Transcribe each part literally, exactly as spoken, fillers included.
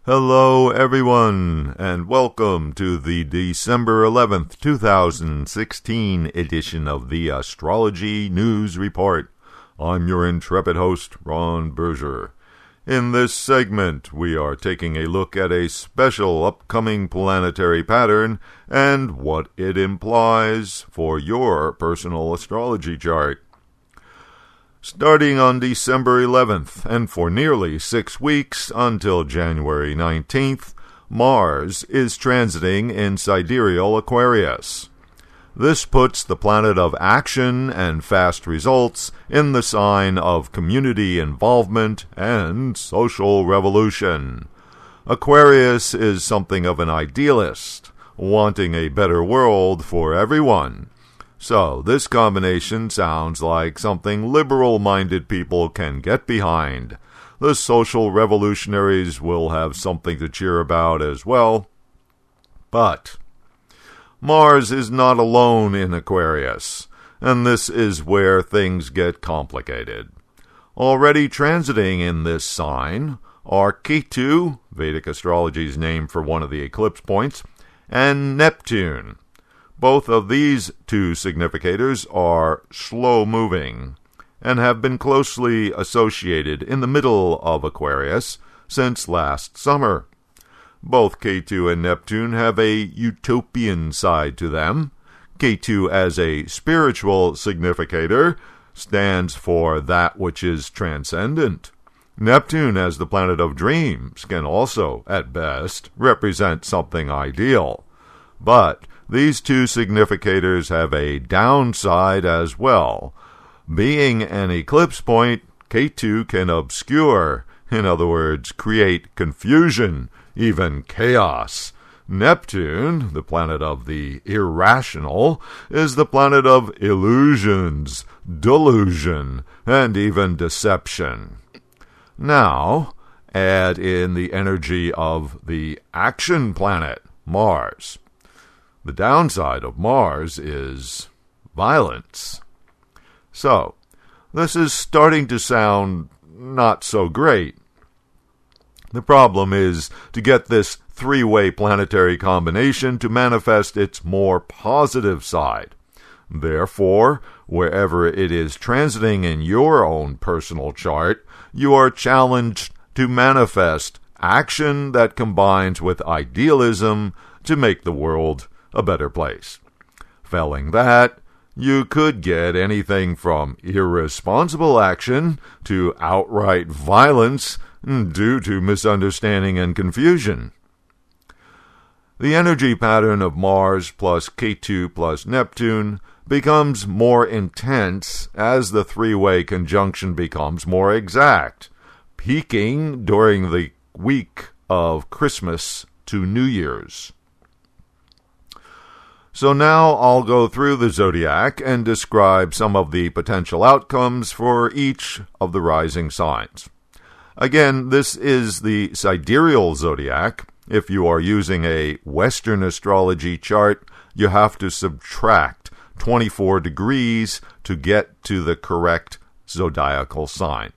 Hello, everyone, and welcome to the December eleventh, twenty sixteen edition of the Astrology News Report. I'm your intrepid host, Ron Berger. In this segment, we are taking a look at a special upcoming planetary pattern and what it implies for your personal astrology chart. Starting on December eleventh, and for nearly six weeks until January nineteenth, Mars is transiting in sidereal Aquarius. This puts the planet of action and fast results in the sign of community involvement and social revolution. Aquarius is something of an idealist, wanting a better world for everyone. So, this combination sounds like something liberal-minded people can get behind. The social revolutionaries will have something to cheer about as well. But Mars is not alone in Aquarius, and this is where things get complicated. Already transiting in this sign are Ketu, Vedic astrology's name for one of the eclipse points, and Neptune. Both of these two significators are slow-moving and have been closely associated in the middle of Aquarius since last summer. Both Ketu and Neptune have a utopian side to them. Ketu, as a spiritual significator, stands for that which is transcendent. Neptune, as the planet of dreams, can also, at best, represent something ideal. But these two significators have a downside as well. Being an eclipse point, Ketu can obscure, in other words, create confusion, even chaos. Neptune, the planet of the irrational, is the planet of illusions, delusion, and even deception. Now, add in the energy of the action planet, Mars. The downside of Mars is violence. So, this is starting to sound not so great. The problem is to get this three-way planetary combination to manifest its more positive side. Therefore, wherever it is transiting in your own personal chart, you are challenged to manifest action that combines with idealism to make the world a better place. Failing that, you could get anything from irresponsible action to outright violence due to misunderstanding and confusion. The energy pattern of Mars plus Ketu plus Neptune becomes more intense as the three-way conjunction becomes more exact, peaking during the week of Christmas to New Year's. So now I'll go through the zodiac and describe some of the potential outcomes for each of the rising signs. Again, this is the sidereal zodiac. If you are using a Western astrology chart, you have to subtract twenty-four degrees to get to the correct zodiacal sign.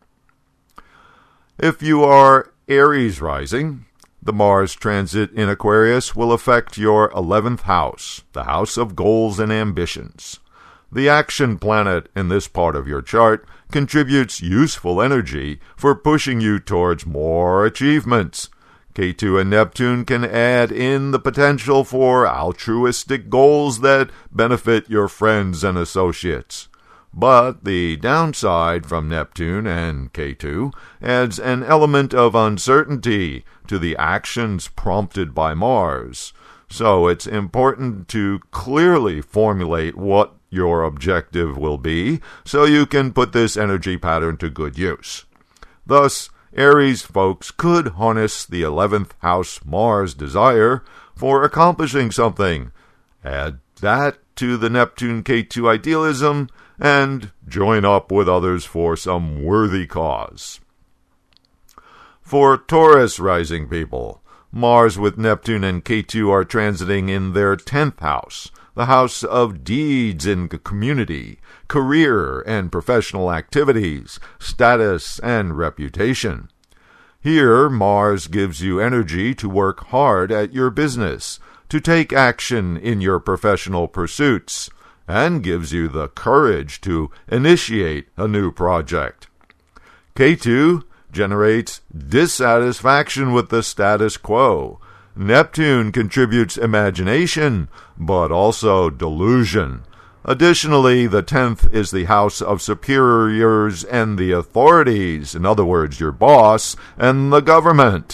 If you are Aries rising, the Mars transit in Aquarius will affect your eleventh house, the house of goals and ambitions. The action planet in this part of your chart contributes useful energy for pushing you towards more achievements. Ketu and Neptune can add in the potential for altruistic goals that benefit your friends and associates. But the downside from Neptune and Ketu adds an element of uncertainty to the actions prompted by Mars. So it's important to clearly formulate what your objective will be so you can put this energy pattern to good use. Thus, Aries folks could harness the eleventh house Mars desire for accomplishing something. Add that to the Neptune-Ketu idealism and join up with others for some worthy cause. For Taurus rising people, Mars with Neptune and Ketu are transiting in their tenth house, the house of deeds in the community, career and professional activities, status and reputation. Here, Mars gives you energy to work hard at your business, to take action in your professional pursuits, and gives you the courage to initiate a new project. Ketu generates dissatisfaction with the status quo. Neptune contributes imagination, but also delusion. Additionally, the tenth is the house of superiors and the authorities, in other words, your boss and the government.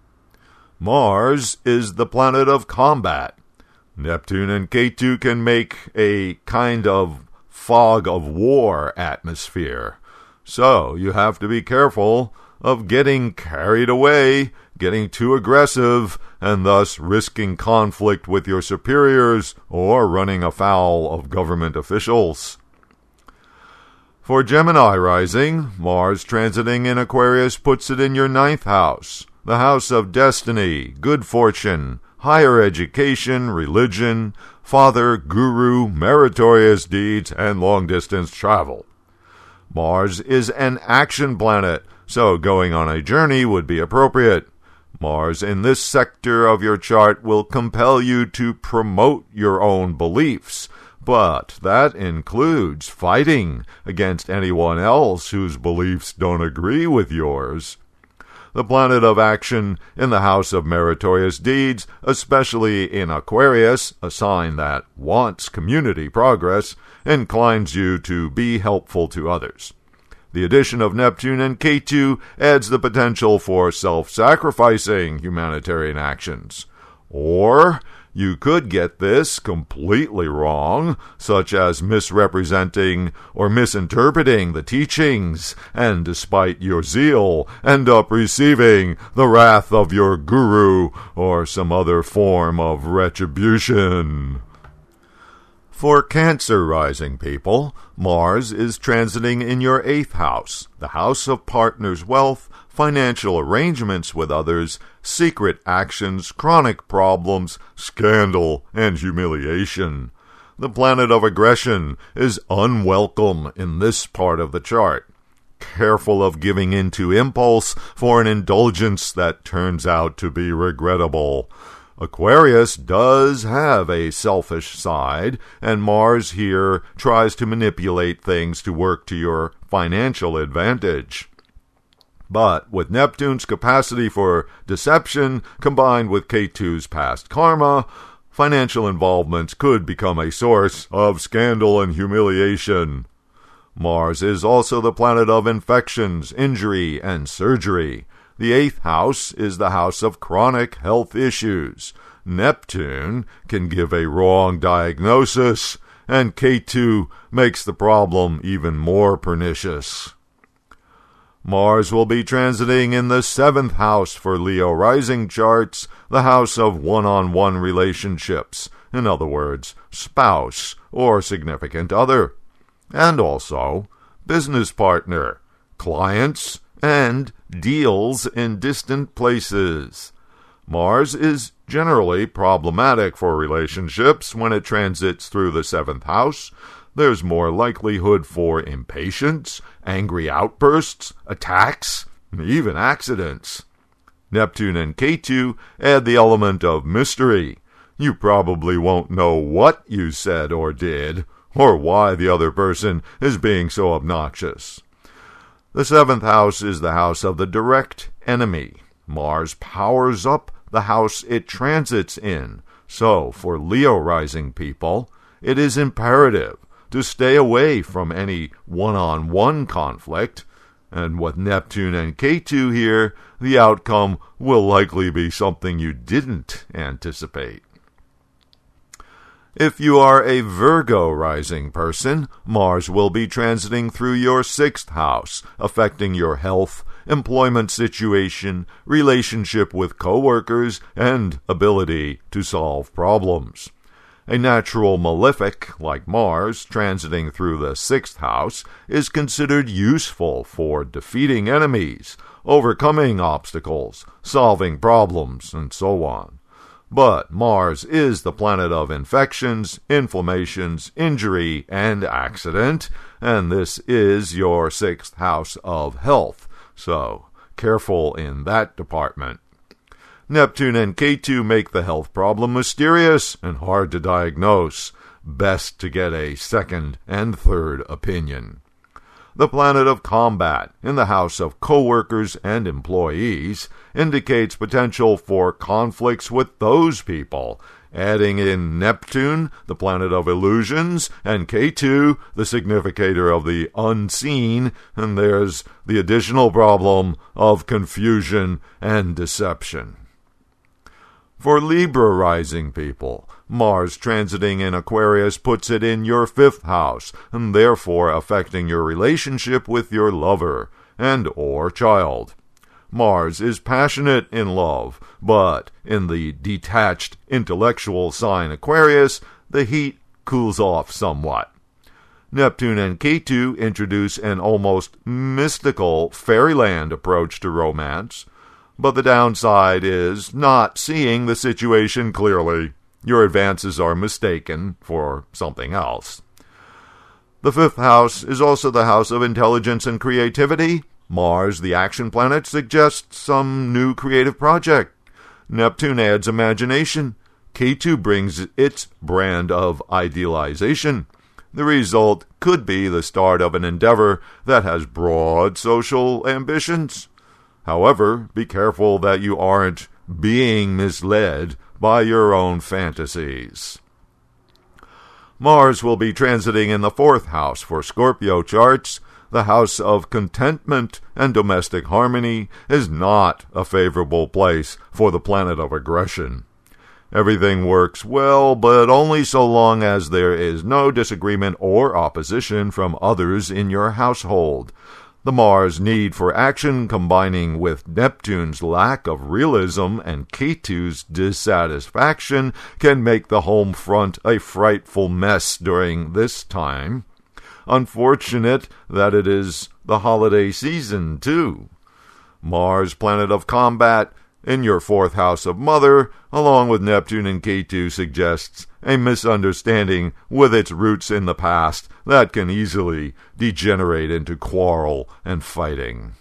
Mars is the planet of combat. Neptune and Ketu can make a kind of fog of war atmosphere. So you have to be careful of getting carried away, getting too aggressive, and thus risking conflict with your superiors or running afoul of government officials. For Gemini rising, Mars transiting in Aquarius puts it in your ninth house, the house of destiny, good fortune, higher education, religion, father, guru, meritorious deeds, and long-distance travel. Mars is an action planet, so going on a journey would be appropriate. Mars in this sector of your chart will compel you to promote your own beliefs, but that includes fighting against anyone else whose beliefs don't agree with yours. The planet of action in the house of meritorious deeds, especially in Aquarius, a sign that wants community progress, inclines you to be helpful to others. The addition of Neptune and Ketu adds the potential for self-sacrificing humanitarian actions. Or you could get this completely wrong, such as misrepresenting or misinterpreting the teachings, and despite your zeal, end up receiving the wrath of your guru or some other form of retribution. For Cancer rising people, Mars is transiting in your eighth house, the house of partners' wealth, financial arrangements with others, secret actions, chronic problems, scandal, and humiliation. The planet of aggression is unwelcome in this part of the chart. Careful of giving in to impulse for an indulgence that turns out to be regrettable. Aquarius does have a selfish side, and Mars here tries to manipulate things to work to your financial advantage. But with Neptune's capacity for deception combined with Ketu's past karma, financial involvements could become a source of scandal and humiliation. Mars is also the planet of infections, injury, and surgery. The eighth house is the house of chronic health issues. Neptune can give a wrong diagnosis, and Ketu makes the problem even more pernicious. Mars will be transiting in the seventh house for Leo rising charts, the house of one-on-one relationships, in other words, spouse or significant other, and also business partner, clients, and deals in distant places. Mars is generally problematic for relationships when it transits through the seventh house. There's more likelihood for impatience, angry outbursts, attacks, and even accidents. Neptune and Ketu add the element of mystery. You probably won't know what you said or did, or why the other person is being so obnoxious. The seventh house is the house of the direct enemy. Mars powers up the house it transits in. So, for Leo rising people, it is imperative to stay away from any one-on-one conflict, and with Neptune and Ketu here, the outcome will likely be something you didn't anticipate. If you are a Virgo rising person, Mars will be transiting through your sixth house, affecting your health, employment situation, relationship with coworkers, and ability to solve problems. A natural malefic, like Mars, transiting through the sixth house, is considered useful for defeating enemies, overcoming obstacles, solving problems, and so on. But Mars is the planet of infections, inflammations, injury, and accident, and this is your sixth house of health. So, careful in that department. Neptune and Ketu make the health problem mysterious and hard to diagnose. Best to get a second and third opinion. The planet of combat in the house of co-workers and employees indicates potential for conflicts with those people. Adding in Neptune, the planet of illusions, and Ketu, the significator of the unseen, and there's the additional problem of confusion and deception. For Libra rising people, Mars transiting in Aquarius puts it in your fifth house, and therefore affecting your relationship with your lover and or child. Mars is passionate in love, but in the detached intellectual sign Aquarius, the heat cools off somewhat. Neptune and Ketu introduce an almost mystical fairyland approach to romance, but the downside is not seeing the situation clearly. Your advances are mistaken for something else. The fifth house is also the house of intelligence and creativity. Mars, the action planet, suggests some new creative project. Neptune adds imagination. Ketu brings its brand of idealization. The result could be the start of an endeavor that has broad social ambitions. However, be careful that you aren't being misled by your own fantasies. Mars will be transiting in the fourth house for Scorpio charts. The house of contentment and domestic harmony is not a favorable place for the planet of aggression. Everything works well, but only so long as there is no disagreement or opposition from others in your household. The Mars need for action combining with Neptune's lack of realism and Ketu's dissatisfaction can make the home front a frightful mess during this time. Unfortunate that it is the holiday season, too. Mars, planet of combat, in your fourth house of mother, along with Neptune and Ketu, suggests a misunderstanding with its roots in the past that can easily degenerate into quarrel and fighting.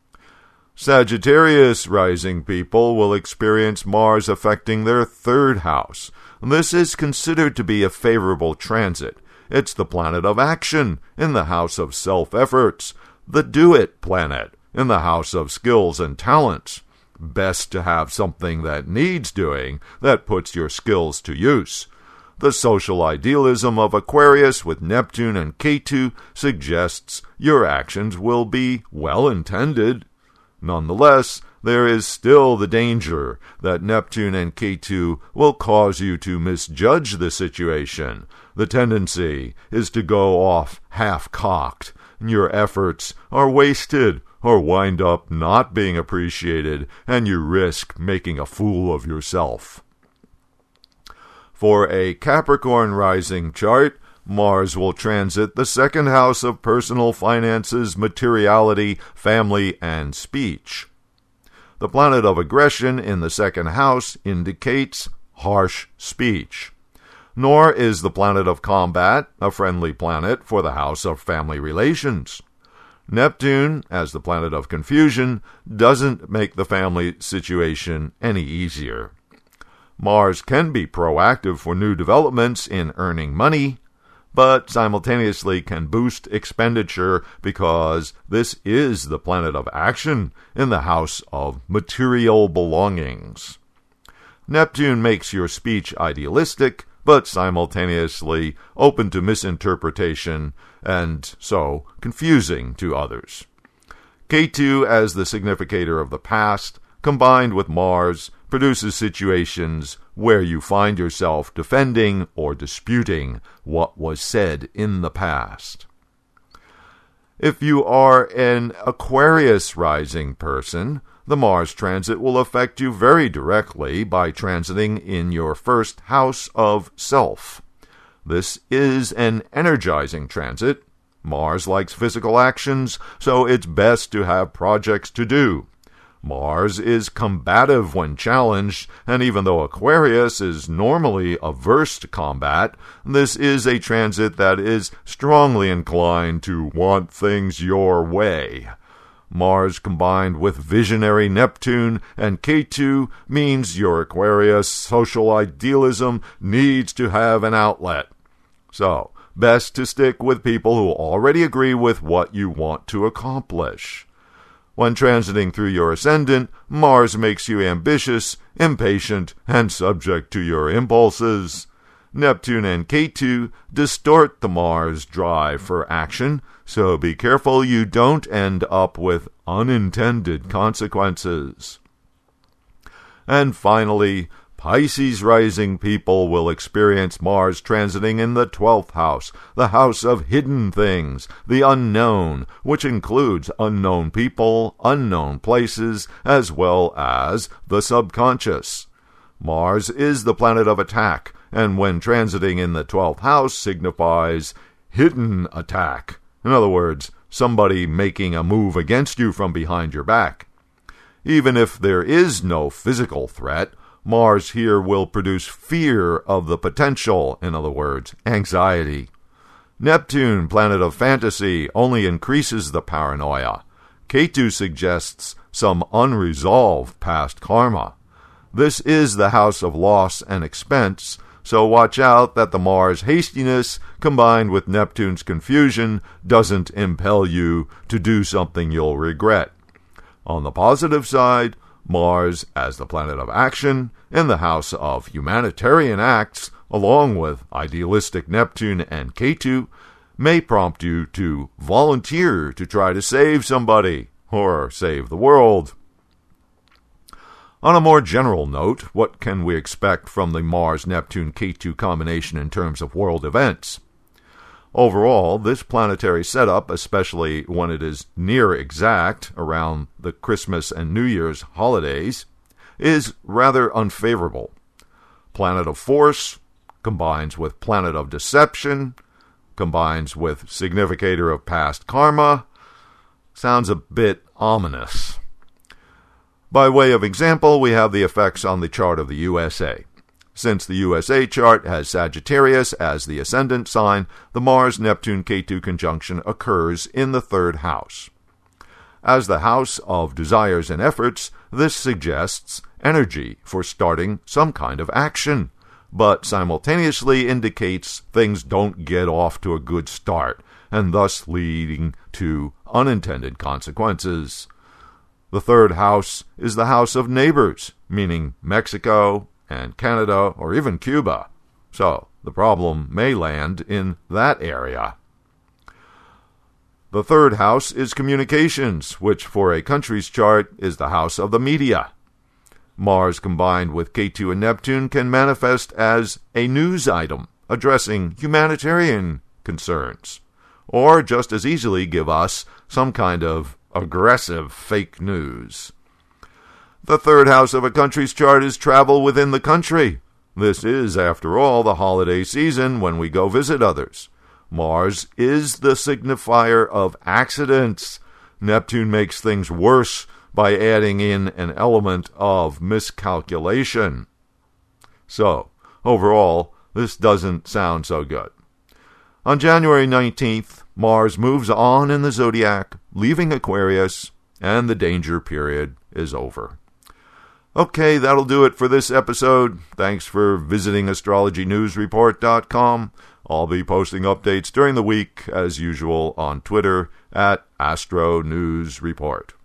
Sagittarius rising people will experience Mars affecting their third house. This is considered to be a favorable transit. It's the planet of action in the house of self-efforts, the do-it planet in the house of skills and talents. Best to have something that needs doing that puts your skills to use. The social idealism of Aquarius with Neptune and Ketu suggests your actions will be well-intended. Nonetheless, there is still the danger that Neptune and Ketu will cause you to misjudge the situation. The tendency is to go off half-cocked, and your efforts are wasted or wind up not being appreciated, and you risk making a fool of yourself. For a Capricorn rising chart, Mars will transit the second house of personal finances, materiality, family, and speech. The planet of aggression in the second house indicates harsh speech. Nor is the planet of combat a friendly planet for the house of family relations. Neptune, as the planet of confusion, doesn't make the family situation any easier. Mars can be proactive for new developments in earning money, but simultaneously can boost expenditure because this is the planet of action in the house of material belongings. Neptune makes your speech idealistic, but simultaneously open to misinterpretation and so confusing to others. Ketu, as the significator of the past, combined with Mars, produces situations where you find yourself defending or disputing what was said in the past. If you are an Aquarius rising person, the Mars transit will affect you very directly by transiting in your first house of self. This is an energizing transit. Mars likes physical actions, so it's best to have projects to do. Mars is combative when challenged, and even though Aquarius is normally averse to combat, this is a transit that is strongly inclined to want things your way. Mars combined with visionary Neptune and K two means your Aquarius social idealism needs to have an outlet. So, best to stick with people who already agree with what you want to accomplish. When transiting through your ascendant, Mars makes you ambitious, impatient, and subject to your impulses. Neptune and K two distort the Mars drive for action, so be careful you don't end up with unintended consequences. And finally, Pisces rising people will experience Mars transiting in the twelfth house, the house of hidden things, the unknown, which includes unknown people, unknown places, as well as the subconscious. Mars is the planet of attack, and when transiting in the twelfth house signifies hidden attack. In other words, somebody making a move against you from behind your back. Even if there is no physical threat, Mars here will produce fear of the potential, in other words, anxiety. Neptune, planet of fantasy, only increases the paranoia. K two suggests some unresolved past karma. This is the house of loss and expense, so watch out that the Mars hastiness, combined with Neptune's confusion, doesn't impel you to do something you'll regret. On the positive side, Mars, as the planet of action, in the house of humanitarian acts, along with idealistic Neptune and K two, may prompt you to volunteer to try to save somebody, or save the world. On a more general note, what can we expect from the Mars-Neptune-K two combination in terms of world events? Overall, this planetary setup, especially when it is near exact around the Christmas and New Year's holidays, is rather unfavorable. Planet of force combines with planet of deception, combines with significator of past karma. Sounds a bit ominous. By way of example, we have the effects on the chart of the U S A. Since the U S A chart has Sagittarius as the ascendant sign, the Mars-Neptune-K two conjunction occurs in the third house. As the house of desires and efforts, this suggests energy for starting some kind of action, but simultaneously indicates things don't get off to a good start, and thus leading to unintended consequences. The third house is the house of neighbors, meaning Mexico and Canada or even Cuba. So the problem may land in that area. The third house is communications, which for a country's chart is the house of the media. Mars combined with K two and Neptune can manifest as a news item addressing humanitarian concerns, or just as easily give us some kind of aggressive fake news. The third house of a country's chart is travel within the country. This is, after all, the holiday season when we go visit others. Mars is the signifier of accidents. Neptune makes things worse by adding in an element of miscalculation. So, overall, this doesn't sound so good. On January nineteenth, Mars moves on in the zodiac, leaving Aquarius, and the danger period is over. Okay, that'll do it for this episode. Thanks for visiting astrology news report dot com. I'll be posting updates during the week, as usual, on Twitter at Astro News Report.